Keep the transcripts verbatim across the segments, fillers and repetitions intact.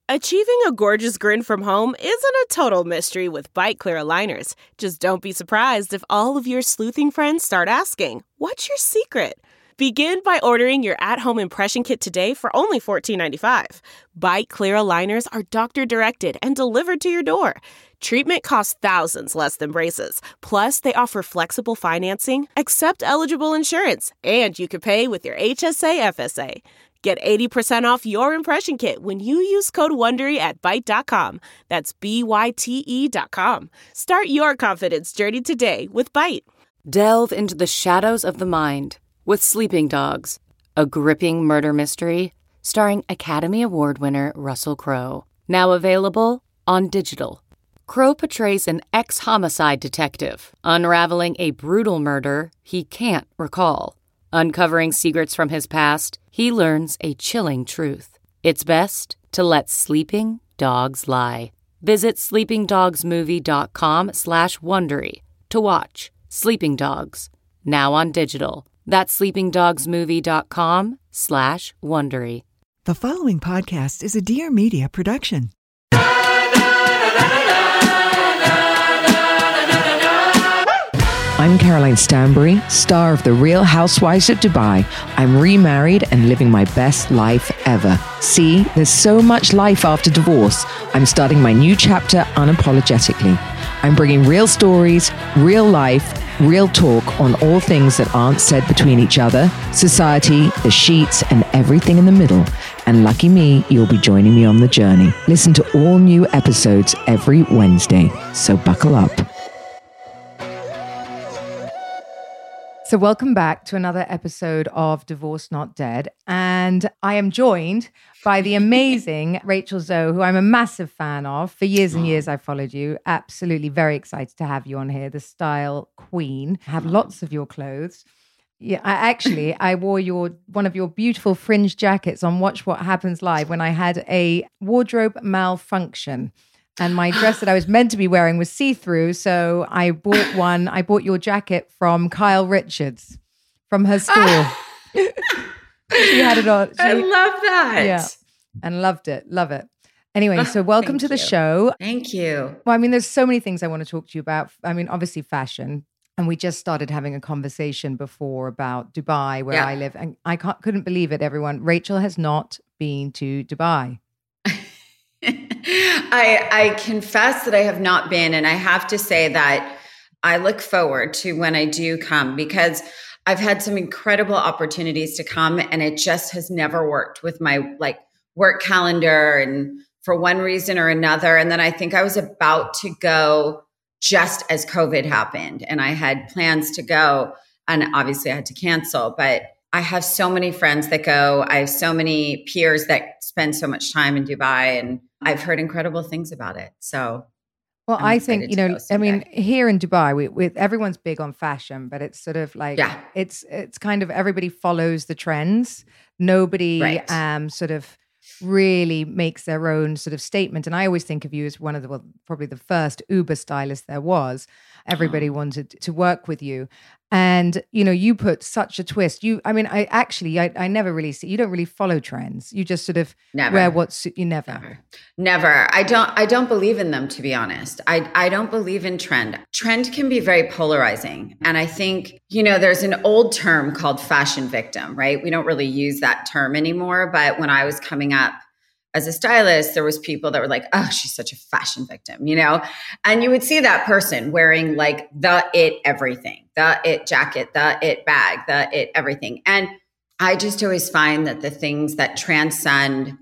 Achieving a gorgeous grin from home isn't a total mystery with Byte Clear aligners. Just don't be surprised if all of your sleuthing friends start asking, "What's your secret?" Begin by ordering your at-home impression kit today for only fourteen ninety-five. Byte Clear aligners are doctor-directed and delivered to your door. Treatment costs thousands less than braces. Plus, they offer flexible financing, accept eligible insurance, and you can pay with your H S A F S A. Get eighty percent off your impression kit when you use code WONDERY at byte dot com. That's B Y T E dot com. Start your confidence journey today with Byte. Delve into the shadows of the mind with Sleeping Dogs, a gripping murder mystery starring Academy Award winner Russell Crowe. Now available on digital. Crowe portrays an ex-homicide detective unraveling a brutal murder he can't recall. Uncovering secrets from his past, he learns a chilling truth. It's best to let sleeping dogs lie. Visit sleepingdogsmovie.com slash Wondery to watch Sleeping Dogs, now on digital. That's sleepingdogsmovie.com slash Wondery. The following podcast is a Dear Media production. I'm Caroline Stanbury, star of The Real Housewives of Dubai. I'm remarried and living my best life ever. See, there's so much life after divorce. I'm starting my new chapter unapologetically. I'm bringing real stories, real life, real talk on all things that aren't said between each other, society, the sheets, and everything in the middle. And lucky me, you'll be joining me on the journey. Listen to all new episodes every Wednesday, so buckle up. So welcome back to another episode of Divorce Not Dead. And I am joined by the amazing Rachel Zoe, who I'm a massive fan of. For years and years, I've followed you. Absolutely very excited to have you on here. The style queen. I have lots of your clothes. Yeah, I actually, I wore your one of your beautiful fringe jackets on Watch What Happens Live when I had a wardrobe malfunction. And my dress that I was meant to be wearing was see-through. So I bought one. I bought your jacket from Kyle Richards from her store. She had it on. She, I love that. Yeah. And loved it. Love it. Anyway, oh, so welcome to the you. show. Thank you. Well, I mean, there's so many things I want to talk to you about. I mean, obviously fashion. And we just started having a conversation before about Dubai, where yeah. I live. And I can't, couldn't believe it, everyone. Rachel has not been to Dubai. I, I confess that I have not been, and I have to say that I look forward to when I do come, because I've had some incredible opportunities to come, and it just has never worked with my like work calendar and for one reason or another. And then I think I was about to go just as COVID happened, and I had plans to go, and obviously I had to cancel, but I have so many friends that go. I have so many peers that spend so much time in Dubai, and I've heard incredible things about it. So, well, I'm I think, you know, I mean, here in Dubai, we, we, everyone's big on fashion, but it's sort of like, yeah. it's, it's kind of everybody follows the trends. Nobody right. um, sort of really makes their own sort of statement. And I always think of you as one of the, well, probably the first Uber stylist there was. Everybody oh. wanted to work with you. And, you know, you put such a twist. You, I mean, I actually, I, I never really see, you don't really follow trends. You just sort of never. wear what suit you. Never. never. Never. I don't, I don't believe in them, to be honest. I, I don't believe in trend. Trend can be very polarizing. And I think, you know, there's an old term called fashion victim, right? We don't really use that term anymore. But when I was coming up as a stylist, there was people that were like, oh, she's such a fashion victim, you know? And you would see that person wearing like the it everything, the it jacket, the it bag, the it everything. And I just always find that the things that transcend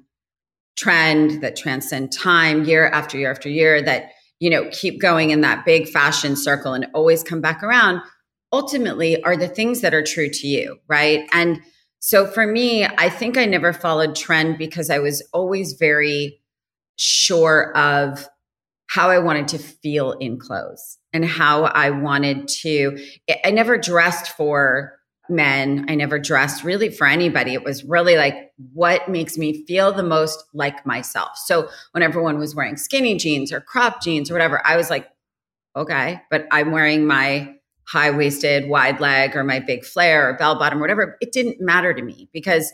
trend, that transcend time, year after year after year, that, you know, keep going in that big fashion circle and always come back around, ultimately are the things that are true to you, right? And so for me, I think I never followed trend because I was always very sure of how I wanted to feel in clothes and how I wanted to, I never dressed for men. I never dressed really for anybody. It was really like, what makes me feel the most like myself? So when everyone was wearing skinny jeans or crop jeans or whatever, I was like, okay, but I'm wearing my high-waisted, wide leg or my big flare or bell bottom or whatever. It didn't matter to me because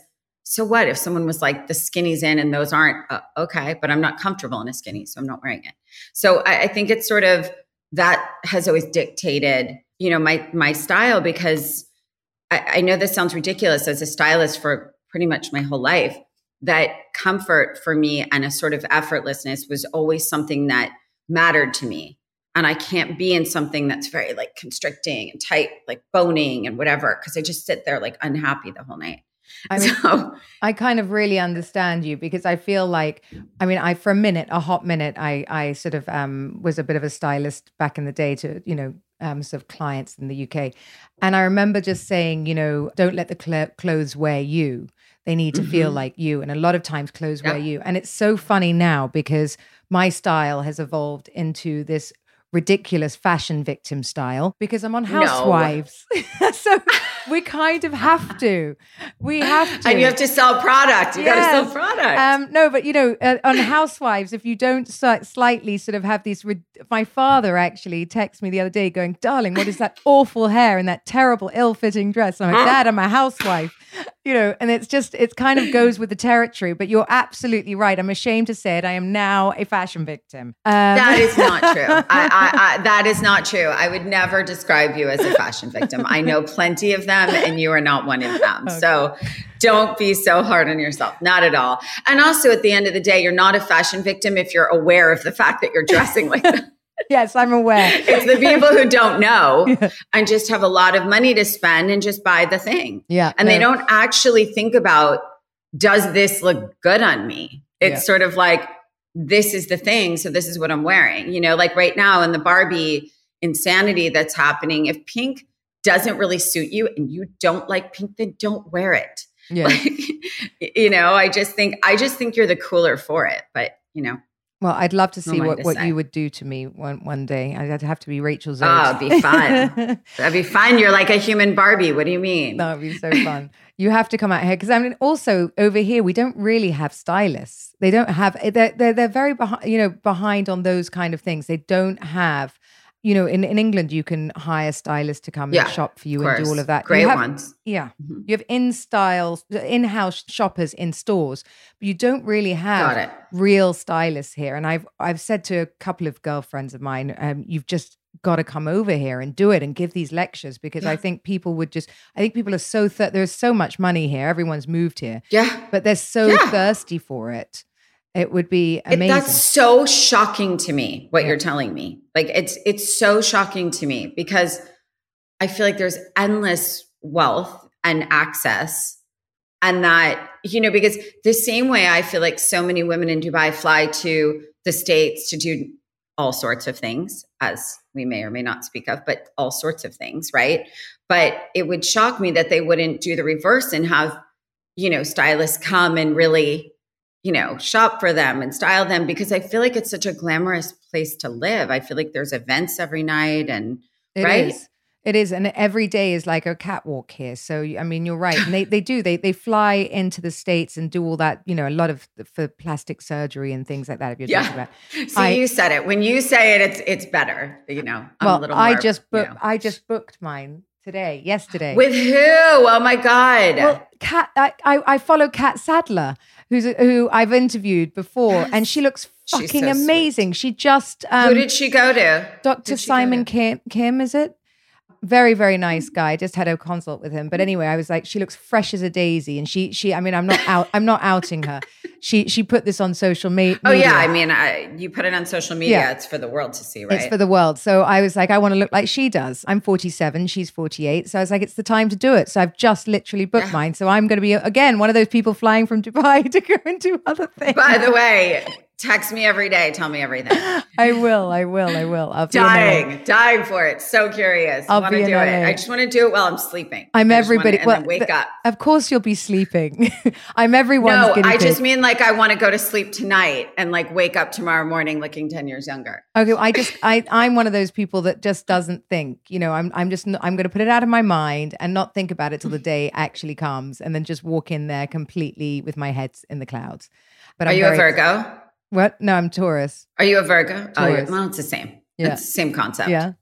so what if someone was like, the skinny's in and those aren't, uh, okay, but I'm not comfortable in a skinny, so I'm not wearing it. So I, I think it's sort of, that has always dictated, you know, my, my style, because I, I know this sounds ridiculous as a stylist for pretty much my whole life, that comfort for me and a sort of effortlessness was always something that mattered to me. And I can't be in something that's very like constricting and tight, like boning and whatever, because I just sit there like unhappy the whole night. I mean, so, I kind of really understand you, because I feel like, I mean, I, for a minute, a hot minute, I, I sort of um, was a bit of a stylist back in the day to, you know, um, sort of clients in the U K. And I remember just saying, you know, don't let the cl- clothes wear you. They need to mm-hmm. feel like you. And a lot of times clothes yep. wear you. And it's so funny now, because my style has evolved into this ridiculous fashion victim style, because I'm on Housewives. No. So we kind of have to. We have to. And you have to sell product. You yes. got to sell product. Um, no, but you know, uh, on Housewives, if you don't s- slightly sort of have these, rid- my father actually texted me the other day going, darling, what is that awful hair and that terrible ill-fitting dress? And I'm like, Dad, I'm a housewife. You know, and it's just, it kind of goes with the territory, but you're absolutely right. I'm ashamed to say it. I am now a fashion victim. Um, that is not true. I, I, I, that is not true. I would never describe you as a fashion victim. I know plenty of them and you are not one of them. Okay. So don't be so hard on yourself. Not at all. And also at the end of the day, you're not a fashion victim if you're aware of the fact that you're dressing like that. Yes, I'm aware. It's the people who don't know yeah. and just have a lot of money to spend and just buy the thing. Yeah. And no. they don't actually think about, does this look good on me? It's yeah. sort of like, this is the thing. So this is what I'm wearing. You know, like right now in the Barbie insanity that's happening, if pink doesn't really suit you and you don't like pink, then don't wear it. Yeah. Like, you know, I just think, I just think you're the cooler for it. But, you know. Well, I'd love to see what, to what say. you would do to me one, one day. I'd have to be Rachel Zoe. Oh, it'd be fun. That'd be fun. You're like a human Barbie. What do you mean? That would be so fun. You have to come out here. Because I mean, also over here, we don't really have stylists. They don't have, they're, they're, they're very behind, you know, behind on those kind of things. They don't have, you know, in, in England, you can hire stylists to come yeah, and shop for you and do all of that. Great you have, ones. Yeah. Mm-hmm. You have in-style, in-house shoppers in stores, but you don't really have real stylists here. And I've I've said to a couple of girlfriends of mine, um, you've just got to come over here and do it and give these lectures, because yeah. I think people would just, I think people are so, th- there's so much money here. Everyone's moved here. Yeah. But they're so yeah. thirsty for it. It would be amazing. It, that's so shocking to me, what yeah. you're telling me. Like it's it's so shocking to me, because I feel like there's endless wealth and access, and that, you know, because the same way I feel like so many women in Dubai fly to the States to do all sorts of things, as we may or may not speak of, but all sorts of things, right? But it would shock me that they wouldn't do the reverse and have, you know, stylists come and really, you know, shop for them and style them, because I feel like it's such a glamorous place to live. I feel like there's events every night, and it right. Is. It is. And every day is like a catwalk here. So, I mean, you're right. And they, they do, they, they fly into the States and do all that, you know, a lot of for plastic surgery and things like that. If you're yeah. talking about. See, I, you said it. When you say it, it's, it's better, you know. I'm well, a little more, I just booked, you know. I just booked mine today, yesterday. With who? Oh my God. Well, Kat, I, I, I follow Kat Sadler, who's a, who I've interviewed before, yes. and she looks fucking so amazing. Sweet. She just um, who did she go to? Doctor Simon Kim, Kim, is it? Very, very nice guy. Just had a consult with him. But anyway, I was like, she looks fresh as a daisy. And she, she, I mean, I'm not out, I'm not outing her. She, she put this on social me- media. Oh yeah. I mean, I, you put it on social media. Yeah. It's for the world to see, right? It's for the world. So I was like, I want to look like she does. I'm forty-seven. She's forty-eight. So I was like, it's the time to do it. So I've just literally booked yeah. mine. So I'm going to be, again, one of those people flying from Dubai to go and do other things. By the way, text me every day. Tell me everything. I will. I will. I will. I'll be dying, dying for it. So curious. I'll want to do it. I just want to do it while I'm sleeping. I'm everybody. Wanna, and well, then wake the, up. Of course, you'll be sleeping. I'm everyone's. No, guinea I pig. just mean like I want to go to sleep tonight and like wake up tomorrow morning looking ten years younger. Okay, I just I I'm one of those people that just doesn't think. You know, I'm I'm just I'm going to put it out of my mind and not think about it till the day actually comes, and then just walk in there completely with my head in the clouds. But are I'm you very, a Virgo? What? No, I'm Taurus. Are you a Virgo? Taurus. Oh, well, it's the same. Yeah. It's the same concept. Yeah.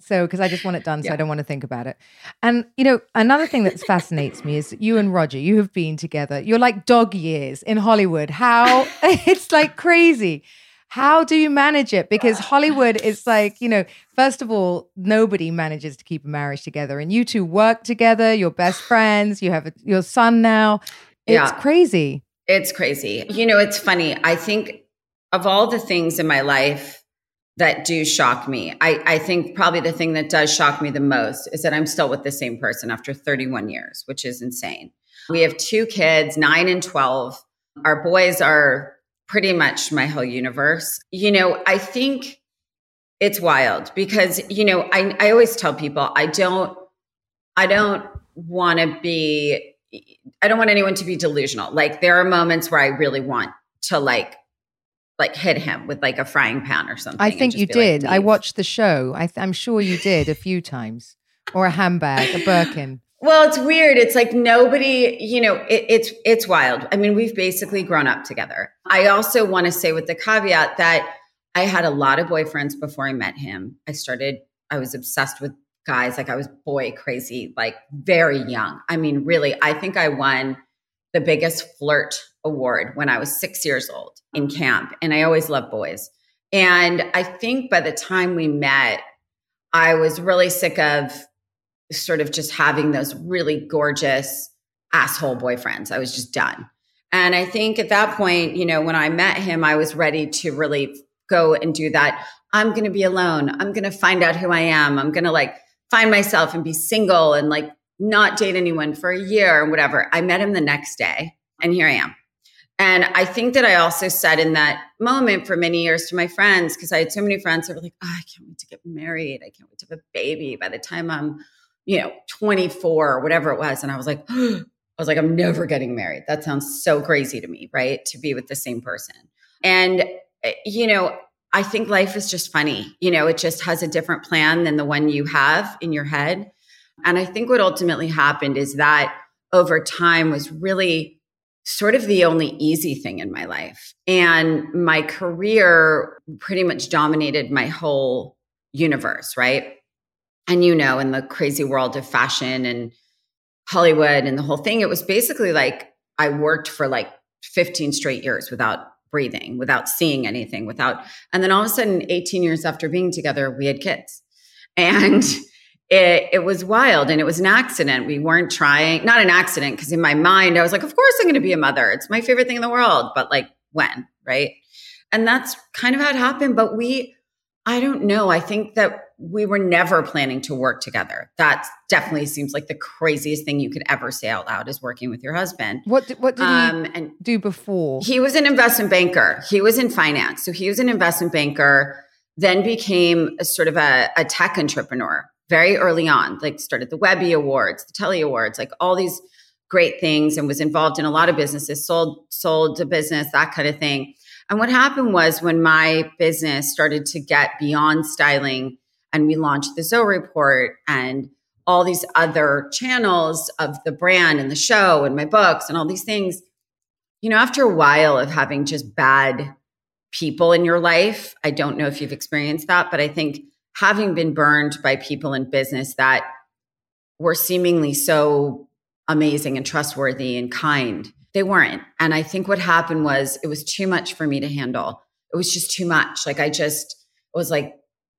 So, because I just want it done, so Yeah. I don't want to think about it. And, you know, another thing that fascinates me is you and Roger, you have been together. You're like dog years in Hollywood. How, it's like crazy. How do you manage it? Because Hollywood is like, you know, first of all, nobody manages to keep a marriage together. And you two work together, you're best friends, you have a, your son now. It's Yeah. crazy. It's crazy. You know, it's funny. I think of all the things in my life that do shock me, I, I think probably the thing that does shock me the most is that I'm still with the same person after thirty-one years, which is insane. We have two kids, nine and twelve. Our boys are pretty much my whole universe. You know, I think it's wild because, you know, I, I always tell people, I don't, I don't want to be, I don't want anyone to be delusional. Like there are moments where I really want to like, like hit him with like a frying pan or something. I think you did. Like, I watched the show. I th- I'm sure you did a few times. Or a handbag, a Birkin. Well, it's weird. It's like nobody, you know, it, it's it's wild. I mean, we've basically grown up together. I also want to say with the caveat that I had a lot of boyfriends before I met him. I started, I was obsessed with guys. Like I was boy crazy, like very young. I mean, really, I think I won the biggest flirt award when I was six years old in camp. And I always loved boys. And I think by the time we met, I was really sick of sort of just having those really gorgeous asshole boyfriends. I was just done. And I think at that point, you know, when I met him, I was ready to really go and do that. I'm going to be alone. I'm going to find out who I am. I'm going to like find myself and be single and like not date anyone for a year and whatever. I met him the next day and here I am. And I think that I also said in that moment for many years to my friends, because I had so many friends that were like, oh, I can't wait to get married. I can't wait to have a baby by the time I'm, you know, twenty-four or whatever it was. And I was like, I was like, I'm never getting married. That sounds so crazy to me, right? To be with the same person. And, you know, I think life is just funny. You know, it just has a different plan than the one you have in your head. And I think what ultimately happened is that over time was really sort of the only easy thing in my life. And my career pretty much dominated my whole universe, right? And, you know, in the crazy world of fashion and Hollywood and the whole thing, it was basically like I worked for like fifteen straight years without breathing, without seeing anything, without, and then all of a sudden, eighteen years after being together, we had kids. And it, it was wild and it was an accident. We weren't trying, not an accident, because in my mind, I was like, of course I'm going to be a mother. It's my favorite thing in the world. But like when, right? And that's kind of how it happened. But we, I don't know. I think that we were never planning to work together. That definitely seems like the craziest thing you could ever say out loud is working with your husband. What did, what did um, he and do before? He was an investment banker. He was in finance. So he was an investment banker, then became a sort of a, a tech entrepreneur very early on, like started the Webby Awards, the Telly Awards, like all these great things, and was involved in a lot of businesses, sold, sold a business, that kind of thing. And what happened was when my business started to get beyond styling and we launched the Zoe Report and all these other channels of the brand and the show and my books and all these things, you know, after a while of having just bad people in your life, I don't know if you've experienced that, but I think having been burned by people in business that were seemingly so amazing and trustworthy and kind, they weren't. And I think what happened was it was too much for me to handle. It was just too much. Like I just it was like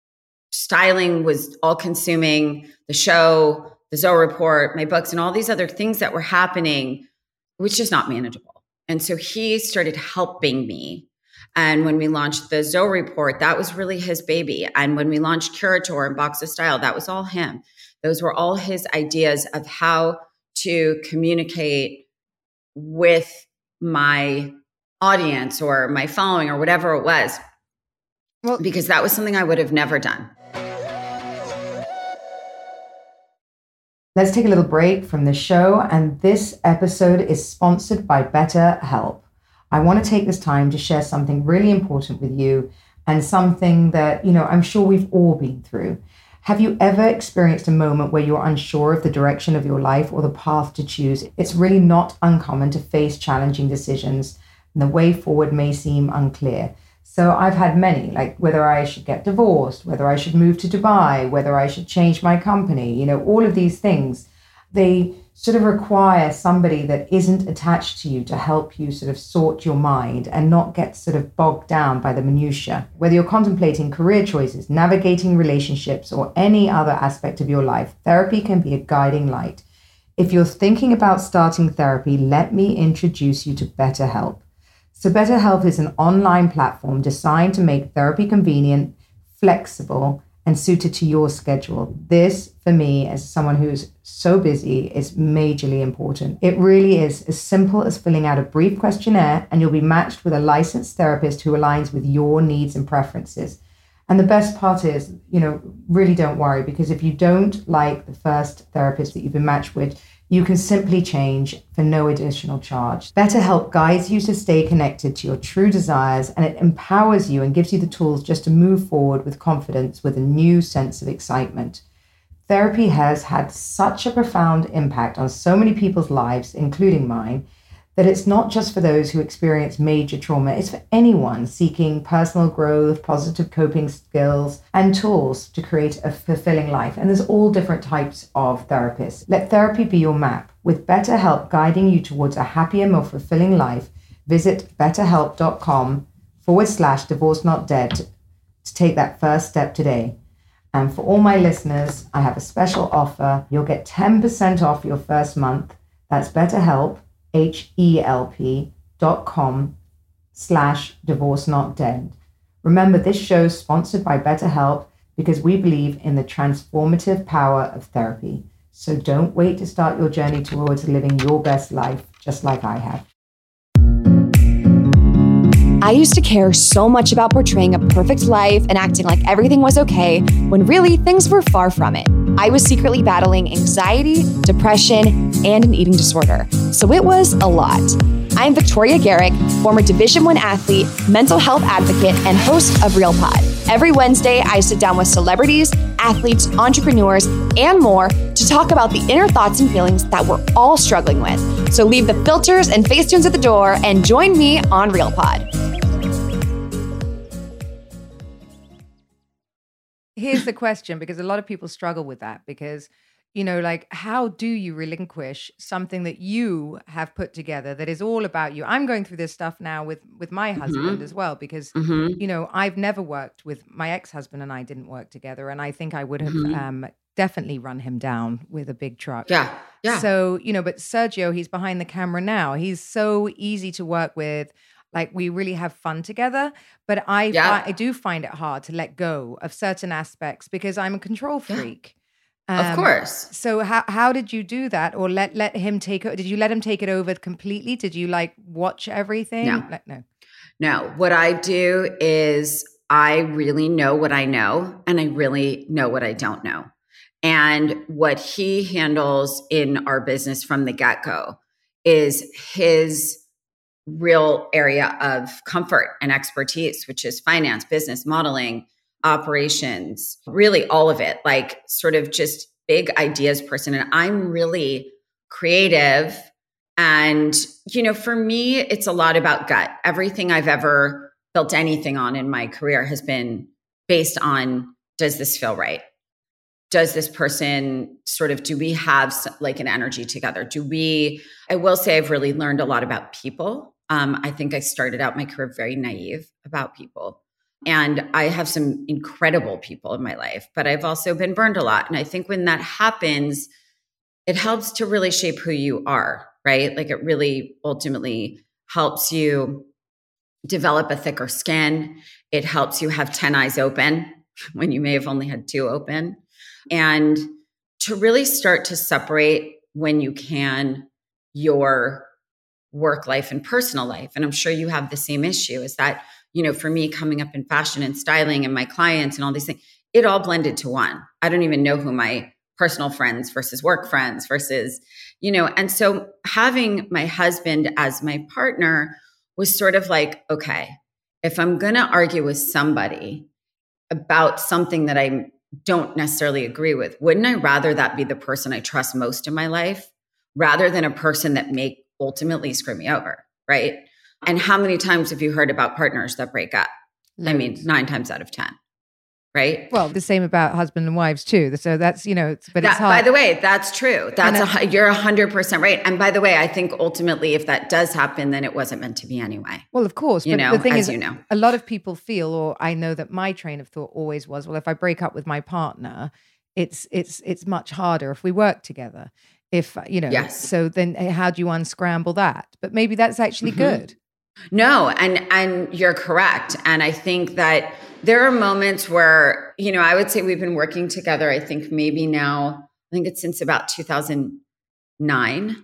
styling was all consuming, the show, the Zoe Report, my books, and all these other things that were happening. It was just not manageable. And so he started helping me. And when we launched the Zoe Report, that was really his baby. And when we launched Curator and Box of Style, that was all him. Those were all his ideas of how to communicate with my audience or my following or whatever it was. Well, because that was something I would have never done. Let's take a little break from the show. And this episode is sponsored by BetterHelp. I want to take this time to share something really important with you and something that, you know, I'm sure we've all been through. Have you ever experienced a moment where you're unsure of the direction of your life or the path to choose? It's really not uncommon to face challenging decisions and the way forward may seem unclear. So I've had many, like whether I should get divorced, whether I should move to Dubai, whether I should change my company, you know, all of these things, they sort of require somebody that isn't attached to you to help you sort of sort your mind and not get sort of bogged down by the minutiae. Whether you're contemplating career choices, navigating relationships, or any other aspect of your life, therapy can be a guiding light. If you're thinking about starting therapy, let me introduce you to BetterHelp. So BetterHelp is an online platform designed to make therapy convenient, flexible, and suited to your schedule. This, for me, as someone who's so busy, is majorly important. It really is as simple as filling out a brief questionnaire, and you'll be matched with a licensed therapist who aligns with your needs and preferences. And the best part is, you know, really don't worry, because if you don't like the first therapist that you've been matched with, you can simply change for no additional charge. BetterHelp guides you to stay connected to your true desires, and it empowers you and gives you the tools just to move forward with confidence with a new sense of excitement. Therapy has had such a profound impact on so many people's lives, including mine, that it's not just for those who experience major trauma, it's for anyone seeking personal growth, positive coping skills, and tools to create a fulfilling life. And there's all different types of therapists. Let therapy be your map. With BetterHelp guiding you towards a happier, more fulfilling life, visit betterhelp.com forward slash divorce not dead to take that first step today. And for all my listeners, I have a special offer. You'll get ten percent off your first month. That's BetterHelp. H-E-L-P dot com slash divorce not dead. Remember, this show is sponsored by BetterHelp because we believe in the transformative power of therapy. So don't wait to start your journey towards living your best life, just like I have. I used to care so much about portraying a perfect life and acting like everything was okay, when really things were far from it. I was secretly battling anxiety, depression, and an eating disorder. So it was a lot. I'm Victoria Garrick, former Division I athlete, mental health advocate, and host of Real Pod. Every Wednesday, I sit down with celebrities, athletes, entrepreneurs, and more to talk about the inner thoughts and feelings that we're all struggling with. So leave the filters and Facetunes at the door and join me on Real Pod. Here's the question, because a lot of people struggle with that, because, you know, like, how do you relinquish something that you have put together that is all about you? I'm going through this stuff now with, with my mm-hmm. husband as well, because, mm-hmm. you know, I've never worked with my ex-husband, and I didn't work together. And I think I would have mm-hmm. um, definitely run him down with a big truck. Yeah. Yeah. So, you know, but Sergio, he's behind the camera now. He's so easy to work with. Like, we really have fun together, but I yeah. I do find it hard to let go of certain aspects because I'm a control freak. Yeah. Um, of course. So how how did you do that, or let let him take it? Did you let him take it over completely? Did you like watch everything? No, like, no. No. What I do is I really know what I know, and I really know what I don't know. And what he handles in our business from the get-go is his real area of comfort and expertise, which is finance, business, modeling, operations, really all of it, like sort of just big ideas person. And I'm really creative. And, you know, for me, it's a lot about gut. Everything I've ever built anything on in my career has been based on, does this feel right? Does this person sort of, do we have like an energy together? Do we, I will say I've really learned a lot about people. Um, I think I started out my career very naive about people. And I have some incredible people in my life, but I've also been burned a lot. And I think when that happens, it helps to really shape who you are, right? Like, it really ultimately helps you develop a thicker skin. It helps you have ten eyes open when you may have only had two open. And to really start to separate, when you can, your work life and personal life. And I'm sure you have the same issue, is that, you know, for me, coming up in fashion and styling and my clients and all these things, it all blended to one. I don't even know who my personal friends versus work friends versus, you know, and so having my husband as my partner was sort of like, okay, if I'm going to argue with somebody about something that I don't necessarily agree with, wouldn't I rather that be the person I trust most in my life rather than a person that may ultimately screw me over, right? And how many times have you heard about partners that break up? Loads. I mean, nine times out of ten. Right. Well, the same about husband and wives too. So that's, you know, it's, but that, it's hard. By the way, that's true. That's a, you're a hundred percent right. And by the way, I think ultimately if that does happen, then it wasn't meant to be anyway. Well, of course. You but know, the thing as is, you know, a lot of people feel, or I know that my train of thought always was, well, if I break up with my partner, it's, it's, it's much harder if we work together. If, you know, yes. So then how do you unscramble that? But maybe that's actually mm-hmm. good. No, and and you're correct. And I think that there are moments where, you know, I would say we've been working together, I think maybe now, I think it's since about two thousand nine.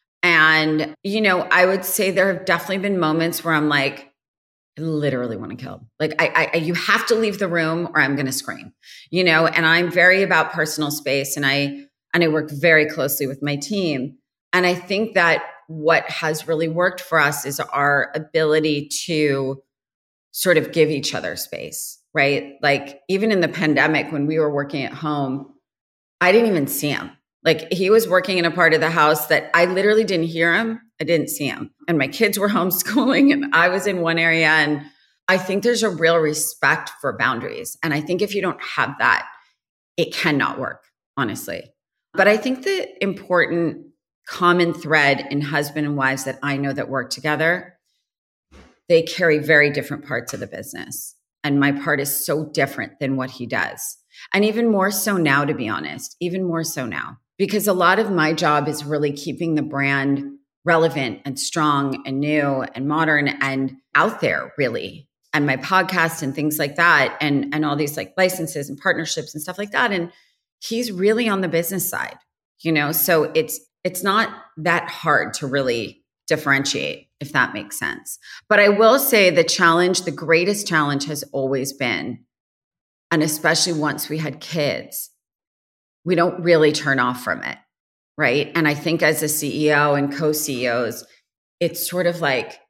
And, you know, I would say there have definitely been moments where I'm like, I literally want to kill him. Like, I, I you have to leave the room or I'm going to scream, you know, and I'm very about personal space and I, and I work very closely with my team. And I think that what has really worked for us is our ability to sort of give each other space, right? Like even in the pandemic, when we were working at home, I didn't even see him. Like he was working in a part of the house that I literally didn't hear him. I didn't see him. And my kids were homeschooling and I was in one area. And I think there's a real respect for boundaries. And I think if you don't have that, it cannot work, honestly. But I think the important common thread in husband and wives that I know that work together, they carry very different parts of the business. And my part is so different than what he does. And even more so now, to be honest, even more so now, because a lot of my job is really keeping the brand relevant and strong and new and modern and out there really. And my podcast and things like that. And, and all these like licenses and partnerships and stuff like that. And he's really on the business side, you know, so it's, It's not that hard to really differentiate, if that makes sense. But I will say the challenge, the greatest challenge has always been, and especially once we had kids, we don't really turn off from it, right? And I think as a C E O and co-C E Os, it's sort of like,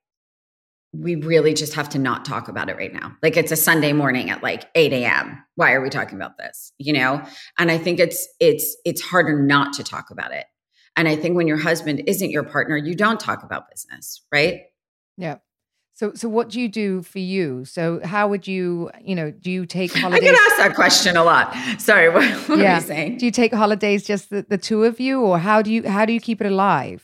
we really just have to not talk about it right now. Like it's a Sunday morning at like eight a.m. Why are we talking about this? You know? And I think it's, it's, it's harder not to talk about it. And I think when your husband isn't your partner, you don't talk about business, right? Yeah. So, so what do you do for you? So how would you, you know, do you take holidays? I get asked that question a lot. Sorry, what, what yeah. are you saying? Do you take holidays just the, the two of you, or how do you, how do you keep it alive?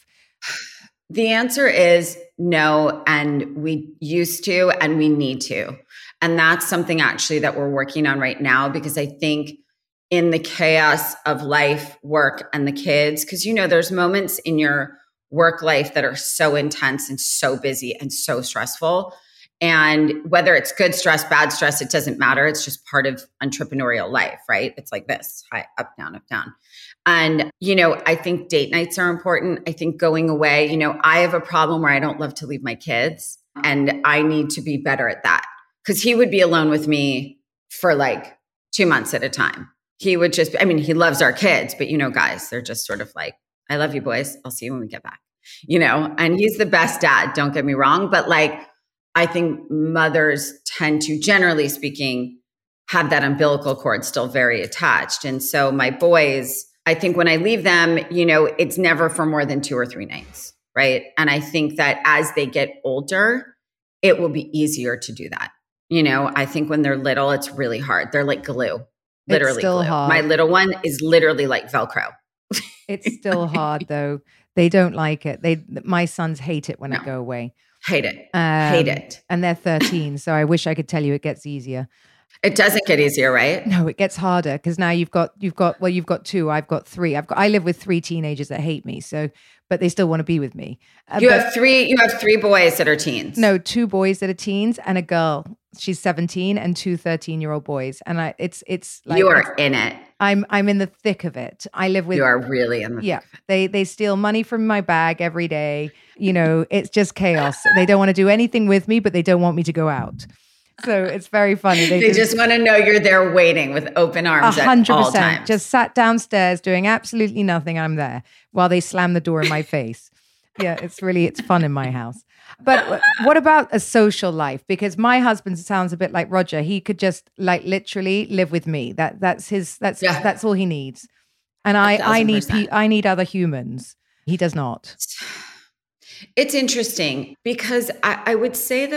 The answer is no. And we used to, and we need to. And that's something actually that we're working on right now, because I think in the chaos of life, work, and the kids, because, you know, there's moments in your work life that are so intense and so busy and so stressful. And whether it's good stress, bad stress, it doesn't matter. It's just part of entrepreneurial life, right? It's like this, high, up, down, up, down. And, you know, I think date nights are important. I think going away, you know, I have a problem where I don't love to leave my kids, and I need to be better at that, because he would be alone with me for like two months at a time. He would just, I mean, he loves our kids, but you know, guys, they're just sort of like, I love you boys. I'll see you when we get back, you know, and he's the best dad. Don't get me wrong. But like, I think mothers tend to, generally speaking, have that umbilical cord still very attached. And so my boys, I think when I leave them, you know, it's never for more than two or three nights. Right. And I think that as they get older, it will be easier to do that. You know, I think when they're little, it's really hard. They're like glue. Literally it's still glue. hard. My little one is literally like Velcro. It's still hard though. They don't like it. They, my sons hate it when no. I go away. Hate it. Um, hate it. And they're thirteen. So I wish I could tell you it gets easier. It doesn't get easier, right? No, it gets harder because now you've got, you've got, well, you've got two. I've got three. I've got, I live with three teenagers that hate me. So, but they still want to be with me. Uh, you but, have three, you have three boys that are teens. No, two boys that are teens and a girl. She's seventeen and two thirteen year old boys. And I, it's, it's like, you are in it. I'm, I'm in the thick of it. I live with, you are really in the yeah, thick of it. They, they steal money from my bag every day. You know, it's just chaos. They don't want to do anything with me, but they don't want me to go out. So it's very funny. They, they just, just want to know you're there waiting with open arms at all times. Just sat downstairs doing absolutely nothing. I'm there while they slam the door in my face. Yeah, it's really, it's fun in my house. But what about a social life? Because my husband sounds a bit like Roger. He could just like literally live with me. That that's his, that's, yeah. that's all he needs. And I, I need, pe- I need other humans. He does not. It's interesting because I, I would say the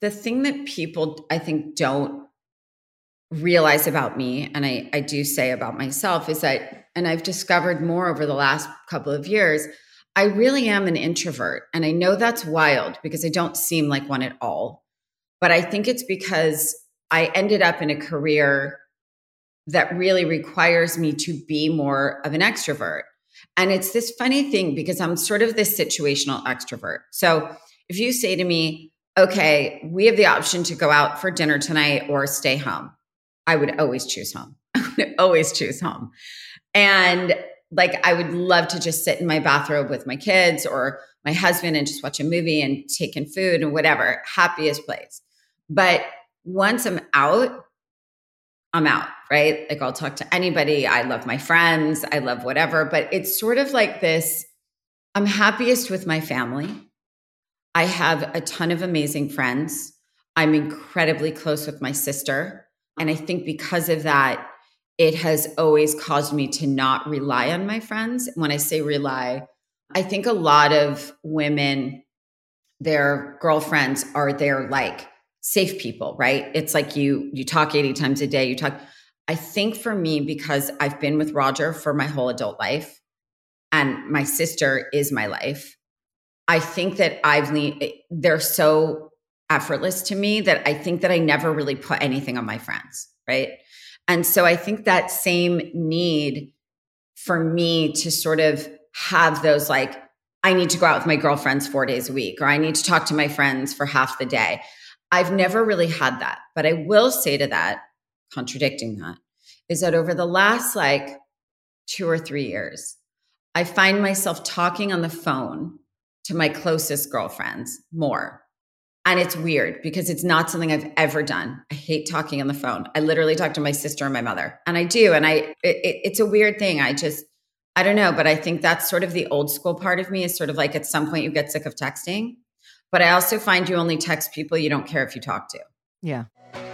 the thing that people, I think, don't realize about me, and I, I do say about myself, is that, and I've discovered more over the last couple of years, I really am an introvert. And I know that's wild because I don't seem like one at all. But I think it's because I ended up in a career that really requires me to be more of an extrovert. And it's this funny thing because I'm sort of this situational extrovert. So if you say to me, okay, we have the option to go out for dinner tonight or stay home, I would always choose home. I would always choose home. And like, I would love to just sit in my bathrobe with my kids or my husband and just watch a movie and take in food and whatever, happiest place. But once I'm out, I'm out, right? Like I'll talk to anybody. I love my friends. I love whatever, but it's sort of like this. I'm happiest with my family. I have a ton of amazing friends. I'm incredibly close with my sister. And I think because of that, it has always caused me to not rely on my friends. When I say rely, I think a lot of women, their girlfriends are their like safe people, right? It's like you, you talk eighty times a day, you talk. I think for me, because I've been with Roger for my whole adult life and my sister is my life, I think that I've, they're so effortless to me that I think that I never really put anything on my friends, right? And so I think that same need for me to sort of have those like, I need to go out with my girlfriends four days a week, or I need to talk to my friends for half the day. I've never really had that. But I will say to that, contradicting that, is that over the last like two or three years, I find myself talking on the phone to my closest girlfriends more. And it's weird because it's not something I've ever done. I hate talking on the phone. I literally talk to my sister and my mother, and I do. And I, it, it's a weird thing. I just, I don't know, but I think that's sort of the old school part of me is sort of like at some point you get sick of texting. But I also find you only text people you don't care if you talk to. Yeah.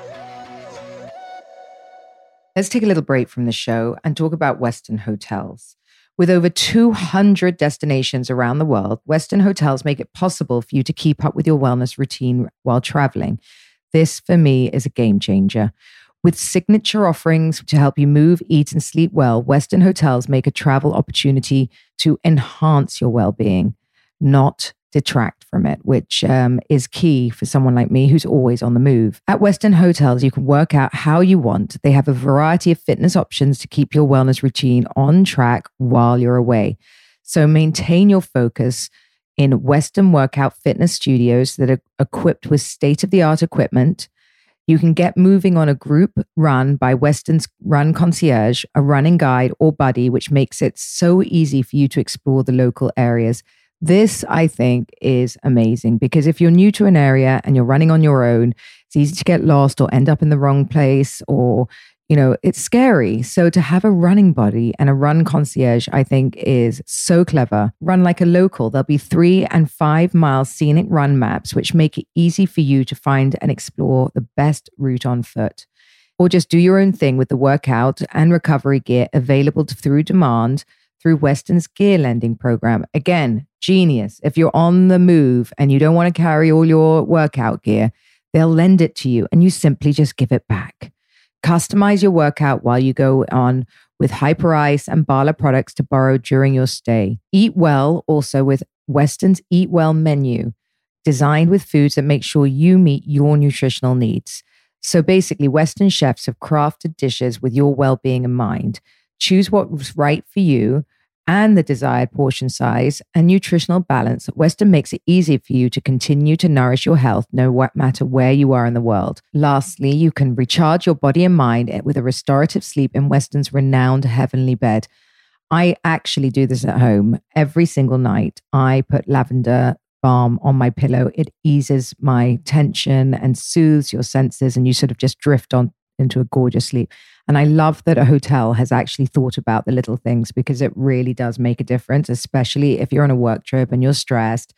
Let's take a little break from the show and talk about Westin Hotels. With over two hundred destinations around the world, Westin Hotels make it possible for you to keep up with your wellness routine while traveling. This, for me, is a game changer. With signature offerings to help you move, eat, and sleep well, Westin Hotels make a travel opportunity to enhance your well-being, not detract from it, which um, is key for someone like me who's always on the move. At Westin Hotels, you can work out how you want. They have a variety of fitness options to keep your wellness routine on track while you're away. So maintain your focus in Westin Workout Fitness Studios that are equipped with state-of-the-art equipment. You can get moving on a group run by Westin's Run Concierge, a running guide or buddy, which makes it so easy for you to explore the local areas. This, I think, is amazing because if you're new to an area and you're running on your own, it's easy to get lost or end up in the wrong place or, you know, it's scary. So to have a running buddy and a run concierge, I think is so clever. Run like a local. There'll be three and five mile scenic run maps, which make it easy for you to find and explore the best route on foot. Or just do your own thing with the workout and recovery gear available through demand through Westin's gear lending program. Again, genius. If you're on the move and you don't want to carry all your workout gear, they'll lend it to you and you simply just give it back. Customize your workout while you go on with Hyperice and Bala products to borrow during your stay. Eat well also with Westin's Eat Well menu, designed with foods that make sure you meet your nutritional needs. So basically, Westin chefs have crafted dishes with your well-being in mind. Choose what's right for you and the desired portion size and nutritional balance. Westin makes it easy for you to continue to nourish your health no matter where you are in the world. Lastly, you can recharge your body and mind with a restorative sleep in Westin's renowned Heavenly Bed. I actually do this at home every single night. I put lavender balm on my pillow. It eases my tension and soothes your senses, and you sort of just drift on into a gorgeous sleep. And I love that a hotel has actually thought about the little things because it really does make a difference, especially if you're on a work trip and you're stressed.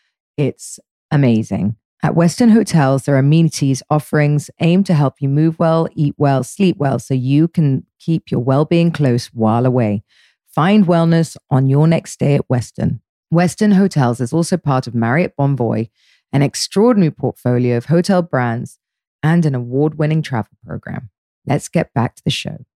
It's amazing. At Westin Hotels, there are amenities offerings aimed to help you move well, eat well, sleep well, so you can keep your well-being close while away. Find wellness on your next stay at Westin. Westin Hotels is also part of Marriott Bonvoy, an extraordinary portfolio of hotel brands, and an award-winning travel program. Let's get back to the show.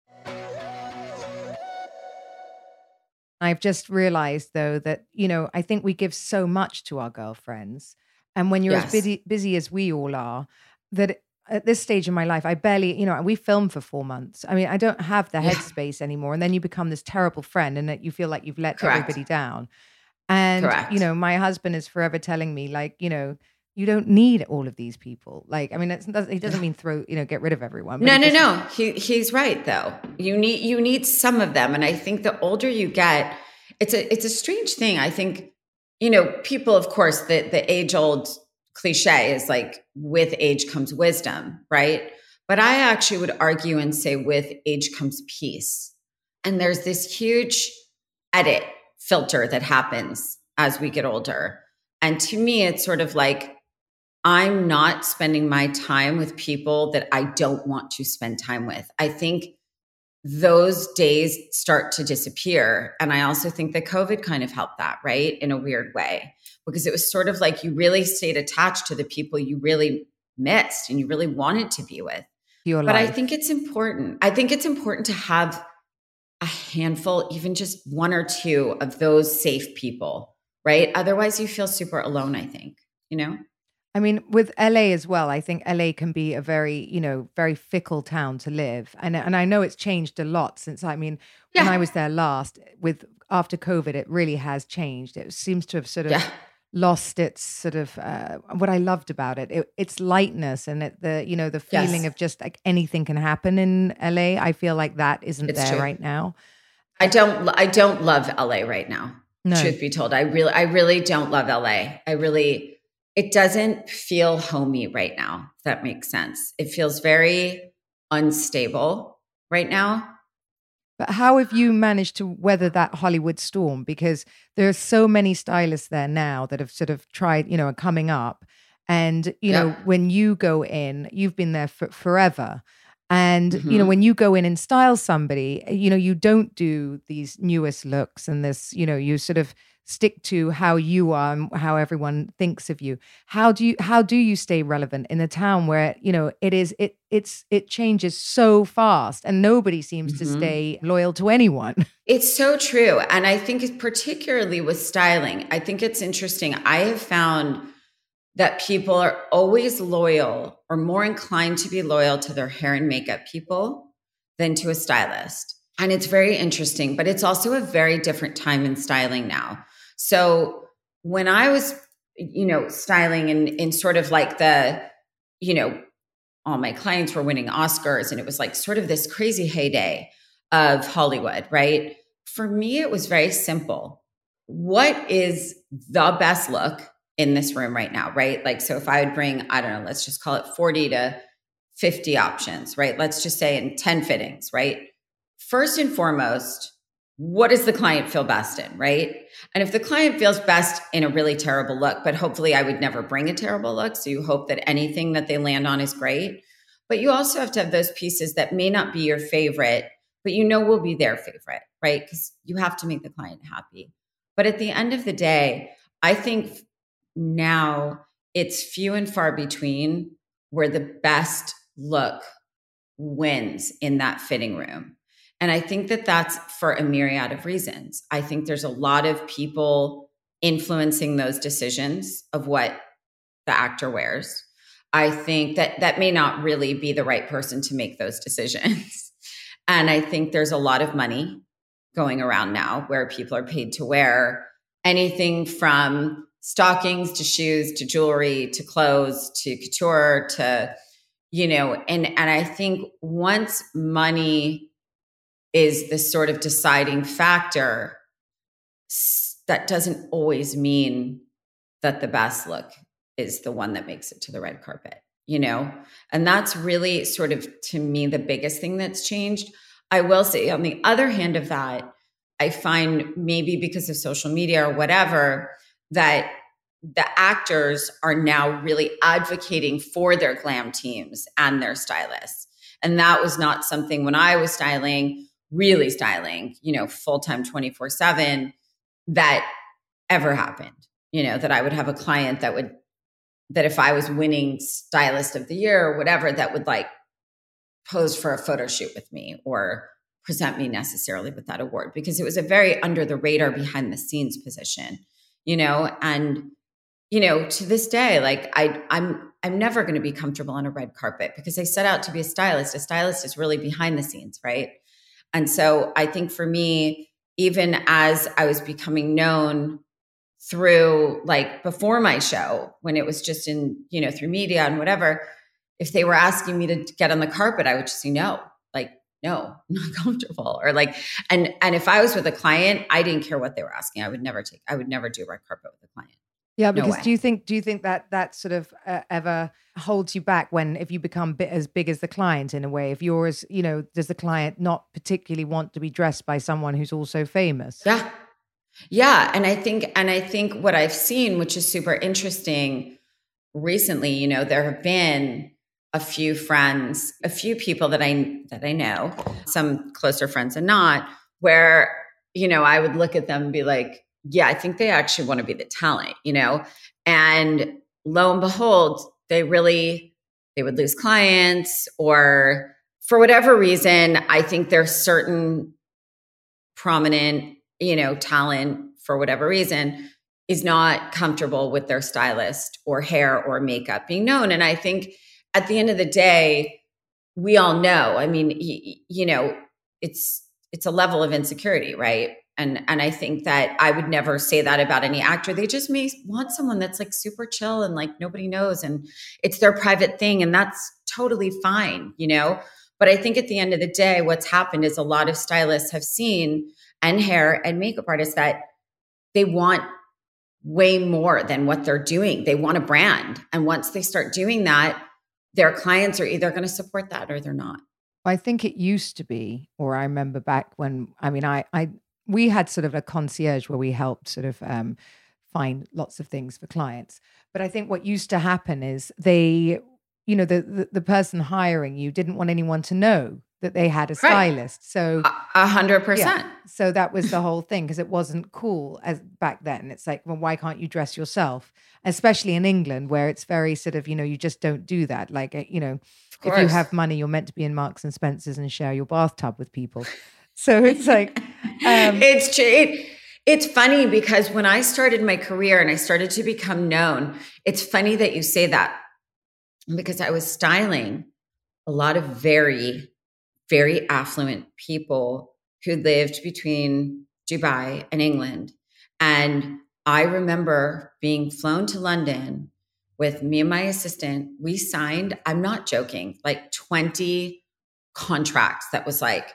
I've just realized, though, that, you know, I think we give so much to our girlfriends. And when you're Yes. as busy, busy as we all are, that at this stage in my life, I barely, you know, we film for four months. I mean, I don't have the Yeah. headspace anymore. And then you become this terrible friend and that you feel like you've let Correct. everybody down. And, Correct. you know, my husband is forever telling me, like, you know, you don't need all of these people. Like, I mean, it's, he doesn't mean throw, you know, get rid of everyone. but No, he no, just- no. He he's right though. You need you need some of them, and I think the older you get, it's a it's a strange thing. I think, you know, people, of course, the the age old cliche is like, with age comes wisdom, right? But I actually would argue and say, with age comes peace. And there's this huge edit filter that happens as we get older. And to me, it's sort of like, I'm not spending my time with people that I don't want to spend time with. I think those days start to disappear. And I also think that COVID kind of helped that, right? In a weird way, because it was sort of like you really stayed attached to the people you really missed and you really wanted to be with. Your But I life. think it's important. I think it's important to have a handful, even just one or two of those safe people, right? Otherwise you feel super alone, I think, you know? I mean, with L A as well, I think L A can be a very, you know, very fickle town to live. And and I know it's changed a lot since, I mean, when Yeah. I was there last, with after COVID, it really has changed. It seems to have sort of Yeah. lost its sort of, uh, what I loved about it, it its lightness and it, the, you know, the feeling Yes. of just like anything can happen in L A. I feel like that isn't It's there true. right now. I don't I don't love L A right now. No. Truth be told, I really I really don't love L A. I really it doesn't feel homey right now, if that makes sense. It feels very unstable right now. But how have you managed to weather that Hollywood storm? Because there are so many stylists there now that have sort of tried, you know, are coming up. And, you know, Yeah. when you go in, you've been there for forever. And, you know, Mhm. when you go in and style somebody, you know, you don't do these newest looks and this, you know, you sort of stick to how you are and how everyone thinks of you. How do you how do you stay relevant in a town where, you know, it is it it's it changes so fast and nobody seems to Mhm. stay loyal to anyone? It's so true. And I think it's particularly with styling, I think it's interesting. I have found that people are always loyal or more inclined to be loyal to their hair and makeup people than to a stylist. And it's very interesting, but it's also a very different time in styling now. So when I was, you know, styling in, in sort of like the, you know, all my clients were winning Oscars and it was like sort of this crazy heyday of Hollywood, right? For me, it was very simple. What is the best look in this room right now, right? Like, so if I would bring, I don't know, let's just call it forty to fifty options, right? Let's just say in ten fittings, right? First and foremost, what does the client feel best in, right? And if the client feels best in a really terrible look, but hopefully I would never bring a terrible look. So you hope that anything that they land on is great. But you also have to have those pieces that may not be your favorite, but you know will be their favorite, right? Because you have to make the client happy. But at the end of the day, I think now it's few and far between where the best look wins in that fitting room. And I think that that's for a myriad of reasons. I think there's a lot of people influencing those decisions of what the actor wears. I think that that may not really be the right person to make those decisions. And I think there's a lot of money going around now where people are paid to wear anything from stockings to shoes to jewelry to clothes to couture to, you know, and, and I think once money is the sort of deciding factor, that doesn't always mean that the best look is the one that makes it to the red carpet, you know? And that's really sort of, to me, the biggest thing that's changed. I will say, on the other hand of that, I find maybe because of social media or whatever, that the actors are now really advocating for their glam teams and their stylists. And that was not something when I was styling, really styling, you know, full-time twenty-four seven, that ever happened. You know, that I would have a client that would that if I was winning stylist of the year or whatever, that would like pose for a photo shoot with me or present me necessarily with that award, because it was a very under the radar, behind the scenes position, you know? And, you know, to this day, like I, I'm, I'm never going to be comfortable on a red carpet because I set out to be a stylist. A stylist is really behind the scenes, right? And so I think for me, even as I was becoming known through like before my show, when it was just in, you know, through media and whatever, if they were asking me to get on the carpet, I would just say no, like, no, I'm not comfortable. Or like, and, and if I was with a client, I didn't care what they were asking. I would never take, I would never do red carpet with a client. Yeah, because no do you think do you think that that sort of uh, ever holds you back when if you become bit as big as the client in a way? If you're as, you know, does the client not particularly want to be dressed by someone who's also famous? Yeah. Yeah. And I think, and I think what I've seen, which is super interesting recently, you know, there have been a few friends, a few people that I, that I know, some closer friends and not, where, you know, I would look at them and be like, yeah, I think they actually want to be the talent, you know, and lo and behold, they really, they would lose clients, or for whatever reason, I think there's certain prominent, you know, talent for whatever reason is not comfortable with their stylist or hair or makeup being known. And I think at the end of the day, we all know, I mean, you, you know, it's, it's a level of insecurity, right? And and I think that I would never say that about any actor. They just may want someone that's like super chill and like nobody knows and it's their private thing. And that's totally fine, you know? But I think at the end of the day, what's happened is a lot of stylists have seen, and hair and makeup artists, that they want way more than what they're doing. They want a brand. And once they start doing that, their clients are either going to support that or they're not. I think it used to be, or I remember back when, I mean, I, I, we had sort of a concierge where we helped sort of um, find lots of things for clients. But I think what used to happen is they, you know, the, the, the person hiring you didn't want anyone to know that they had a stylist. Right. So a hundred percent. So that was the whole thing, because it wasn't cool as back then. It's like, well, why can't you dress yourself? Especially in England, where it's very sort of, you know, you just don't do that. Like, you know, if you have money, you're meant to be in Marks and Spencer's and share your bathtub with people. So it's like, um, it's it, it's funny because when I started my career and I started to become known, it's funny that you say that, because I was styling a lot of very, very affluent people who lived between Dubai and England. And I remember being flown to London with me and my assistant. We signed, I'm not joking, like twenty contracts that was like,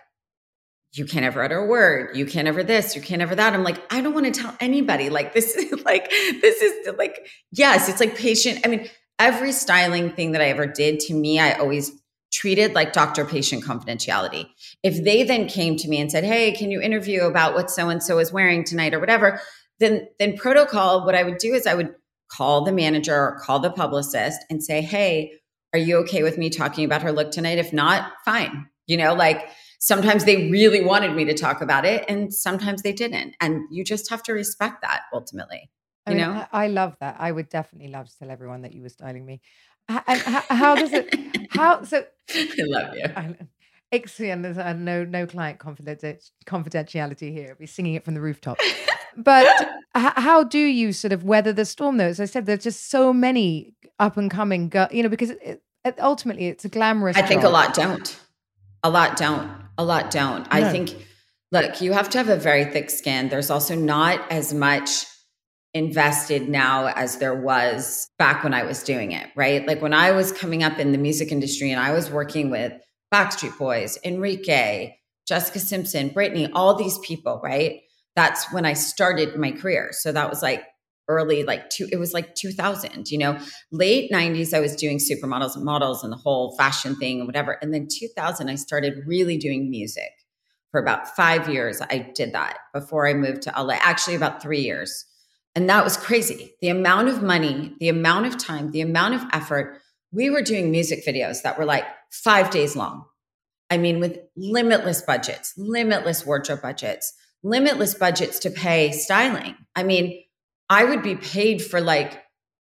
you can't ever utter a word. You can't ever this, you can't ever that. I'm like, I don't want to tell anybody. Like, this is like, this is like, yes, it's like patient. I mean, every styling thing that I ever did, to me, I always treated like doctor-patient confidentiality. If they then came to me and said, hey, can you interview about what so-and-so is wearing tonight or whatever, then, then protocol, what I would do is I would call the manager or call the publicist and say, hey, are you okay with me talking about her look tonight? If not, fine. You know, like, sometimes they really wanted me to talk about it and sometimes they didn't. And you just have to respect that ultimately. You I mean, know, I, I love that. I would definitely love to tell everyone that you were styling me. And how, how does it, how, so. I love you. I, Excellent. There's uh, no, no client confidenti- confidentiality here. I'll be singing it from the rooftop. But h- how do you sort of weather the storm though? As I said, there's just so many up and coming, go- you know, because it, it, ultimately it's a glamorous I think job. a lot don't. A lot don't. A lot don't. No. I think, look, you have to have a very thick skin. There's also not as much invested now as there was back when I was doing it, right? Like when I was coming up in the music industry and I was working with Backstreet Boys, Enrique, Jessica Simpson, Britney, all these people, right? That's when I started my career. So that was like early, like two, it was like two thousand, you know, late nineties, I was doing supermodels and models and the whole fashion thing and whatever. And then two thousand, I started really doing music. For about five years, I did that before I moved to L A, actually about three years. And that was crazy. The amount of money, the amount of time, the amount of effort. We were doing music videos that were like five days long. I mean, with limitless budgets, limitless wardrobe budgets, limitless budgets to pay styling. I mean, I would be paid for like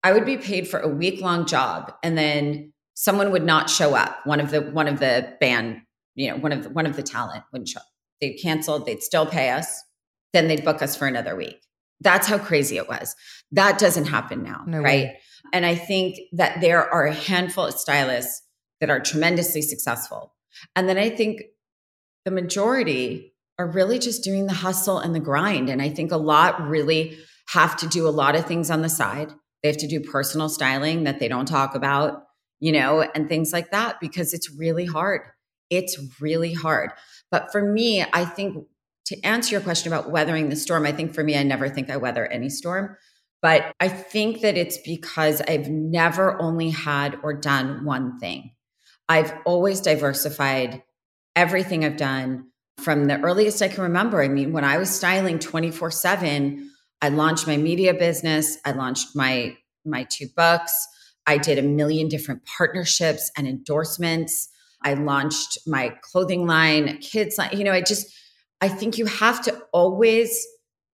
I would be paid for a week long job, and then someone would not show up. One of the one of the band, you know, one of the, one of the talent wouldn't show up. They'd cancel. They'd still pay us. Then they'd book us for another week. That's how crazy it was. That doesn't happen now, No right? way. And I think that there are a handful of stylists that are tremendously successful, and then I think the majority are really just doing the hustle and the grind. And I think a lot really have to do a lot of things on the side. They have to do personal styling that they don't talk about, you know, and things like that, because it's really hard. It's really hard. But for me, I think to answer your question about weathering the storm, I think for me, I never think I weather any storm. But I think that it's because I've never only had or done one thing. I've always diversified everything I've done from the earliest I can remember. I mean, when I was styling twenty-four seven, I launched my media business. I launched my, my two books. I did a million different partnerships and endorsements. I launched my clothing line, kids line. You know, I just, I think you have to always,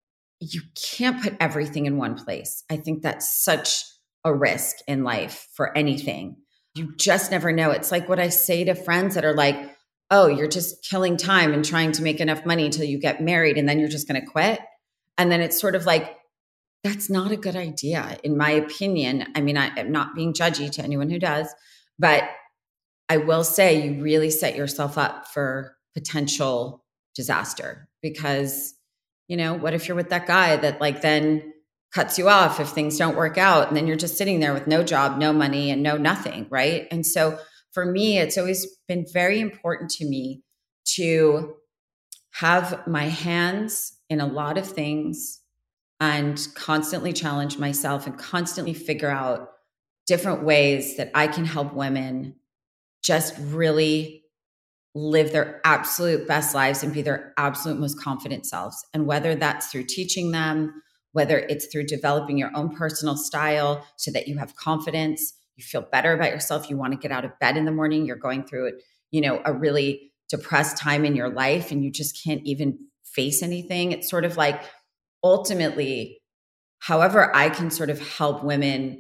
you can't put everything in one place. I think that's such a risk in life for anything. You just never know. It's like what I say to friends that are like, oh, you're just killing time and trying to make enough money until you get married, and then you're just going to quit. And then it's sort of like, that's not a good idea, in my opinion. I mean, I, I'm not being judgy to anyone who does, but I will say you really set yourself up for potential disaster, because, you know, what if you're with that guy that like then cuts you off if things don't work out, and then you're just sitting there with no job, no money, and no nothing, right? And so for me, it's always been very important to me to have my hands in a lot of things and constantly challenge myself and constantly figure out different ways that I can help women just really live their absolute best lives and be their absolute most confident selves. And whether that's through teaching them, whether it's through developing your own personal style so that you have confidence, you feel better about yourself, you want to get out of bed in the morning, you're going through, you know, a really depressed time in your life and you just can't even face anything. It's sort of like, ultimately, however I can sort of help women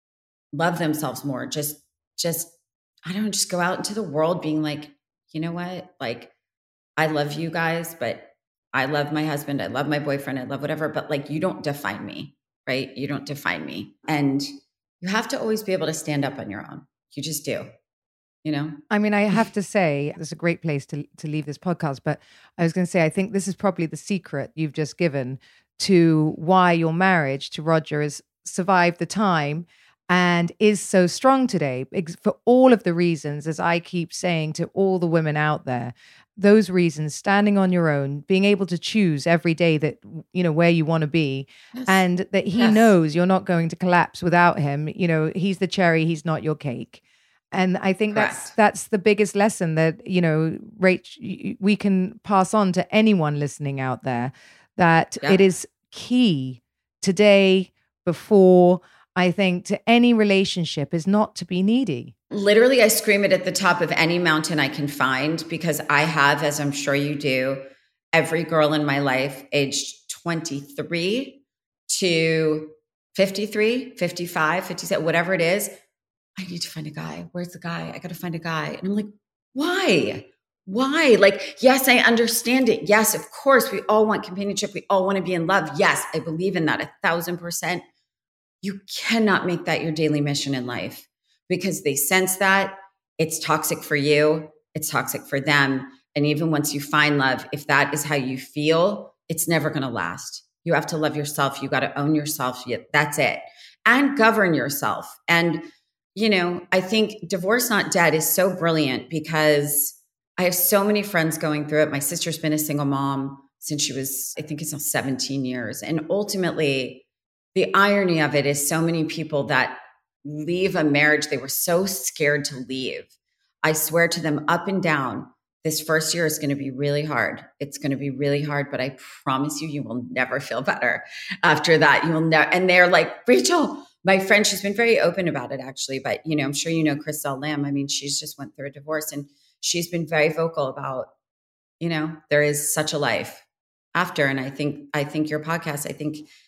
love themselves more, just, just, I don't know, just go out into the world being like, you know what, like, I love you guys, but I love my husband, I love my boyfriend, I love whatever, but like, you don't define me, right? You don't define me. And you have to always be able to stand up on your own. You just do. You know? I mean, I have to say, this is a great place to, to leave this podcast, but I was going to say, I think this is probably the secret you've just given to why your marriage to Roger has survived the time and is so strong today, for all of the reasons, as I keep saying to all the women out there, those reasons, standing on your own, being able to choose every day that, you know, where you want to be, yes. and that he yes. knows you're not going to collapse without him. You know, he's the cherry, he's not your cake. And I think Correct. that's that's the biggest lesson that, you know, Rach, we can pass on to anyone listening out there, that yeah. it is key today, before, I think, to any relationship is not to be needy. Literally, I scream it at the top of any mountain I can find, because I have, as I'm sure you do, every girl in my life aged twenty-three to fifty-three, fifty-five, fifty-seven, whatever it is. I need to find a guy. Where's the guy? I got to find a guy. And I'm like, why? Why? Like, yes, I understand it. Yes, of course, we all want companionship. We all want to be in love. Yes, I believe in that a thousand percent. You cannot make that your daily mission in life, because they sense that it's toxic for you. It's toxic for them. And even once you find love, if that is how you feel, it's never going to last. You have to love yourself. You got to own yourself. That's it. And govern yourself. And you know, I think Divorce Not Dead is so brilliant, because I have so many friends going through it. My sister's been a single mom since she was, I think it's now seventeen years. And ultimately, the irony of it is so many people that leave a marriage they were so scared to leave. I swear to them up and down, this first year is going to be really hard. It's going to be really hard, but I promise you, you will never feel better after that. You will never. And they're like, Rachel, my friend, she's been very open about it actually, but you know, I'm sure you know Chriselle Lamb. I mean, she's just went through a divorce and she's been very vocal about, you know, there is such a life after. And I think, I think your podcast, I think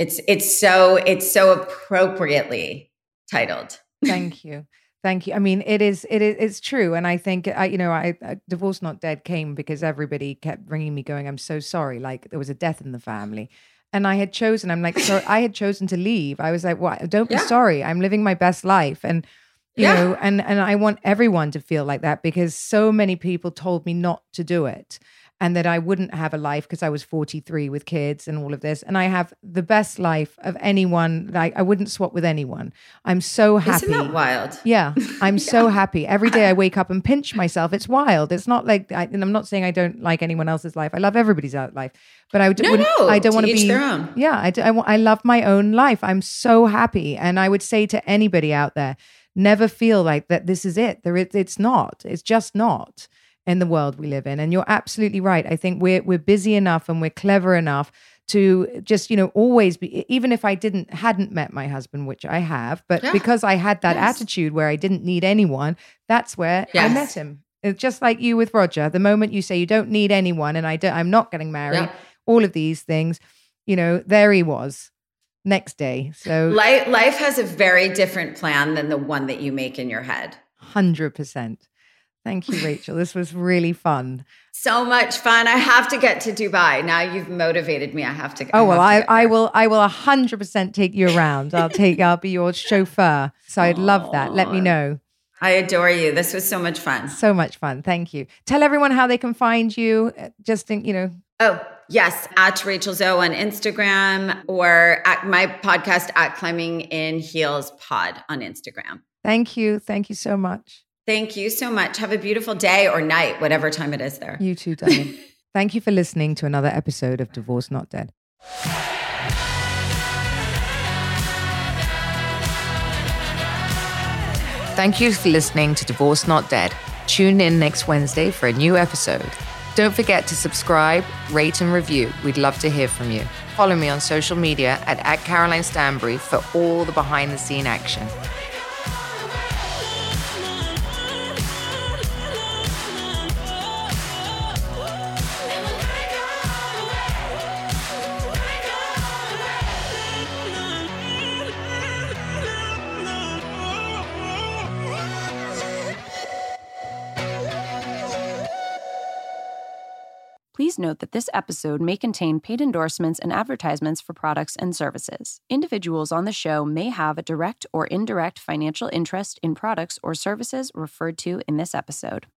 It's it's so it's so appropriately titled. Thank you. Thank you. I mean, it is, it is, it's true. And I think, I, you know, I, I Divorce Not Dead came because everybody kept ringing me going, I'm so sorry. Like there was a death in the family. And I had chosen, I'm like, so I had chosen to leave. I was like, well, don't be yeah. sorry. I'm living my best life. And, you yeah. know, and, and I want everyone to feel like that because so many people told me not to do it. And that I wouldn't have a life because I was forty-three with kids and all of this. And I have the best life of anyone. Like I wouldn't swap with anyone. I'm so happy. Isn't that wild? Yeah, I'm yeah. so happy. Every day I wake up and pinch myself. It's wild. It's not like, I, and I'm not saying I don't like anyone else's life. I love everybody's life. But I, no, no, I don't want to be. Their own. Yeah, I, I, I love my own life. I'm so happy. And I would say to anybody out there, never feel like that this is it. There, it, it's not. It's just not. In the world we live in. And you're absolutely right. I think we're we're busy enough and we're clever enough to just, you know, always be, even if I didn't hadn't met my husband, which I have, but yeah. because I had that yes. attitude where I didn't need anyone, that's where yes. I met him. It's just like you with Roger. The moment you say you don't need anyone and I don't, I'm not getting married, yeah. all of these things, you know, there he was next day. So life, life has a very different plan than the one that you make in your head. one hundred percent. Thank you, Rachel. This was really fun. So much fun. I have to get to Dubai. Now you've motivated me. I have to. Oh, well, I, I, I will, I will a hundred percent take you around. I'll take, I'll be your chauffeur. So I'd Aww. love that. Let me know. I adore you. This was so much fun. So much fun. Thank you. Tell everyone how they can find you. Just think, you know. Oh, yes. At Rachel Zoe on Instagram or at my podcast at Climbing in Heels Pod on Instagram. Thank you. Thank you so much. Thank you so much. Have a beautiful day or night, whatever time it is there. You too, darling. Thank you for listening to another episode of Divorce Not Dead. Thank you for listening to Divorce Not Dead. Tune in next Wednesday for a new episode. Don't forget to subscribe, rate, and review. We'd love to hear from you. Follow me on social media at, at Caroline Stanbury for all the behind-the-scene action. Please note that this episode may contain paid endorsements and advertisements for products and services. Individuals on the show may have a direct or indirect financial interest in products or services referred to in this episode.